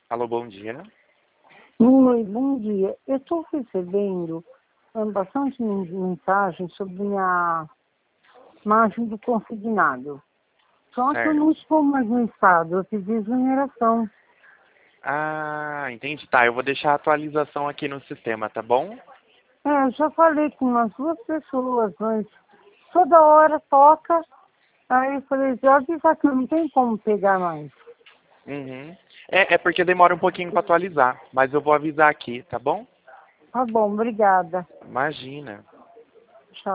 Alô, bom dia. Oi, bom dia. Eu estou recebendo bastante mensagem sobre minha margem do consignado. Só que eu Certo. não estou mais no estado, eu pedi exoneração. Ah, entendi. Tá, eu vou deixar a atualização aqui no sistema, tá bom? Eu já falei com umas duas pessoas, mas toda hora toca. Aí eu falei, já avisar que não tem como pegar mais. Uhum. É porque demora um pouquinho para atualizar, mas eu vou avisar aqui, tá bom? Tá bom, obrigada. Imagina.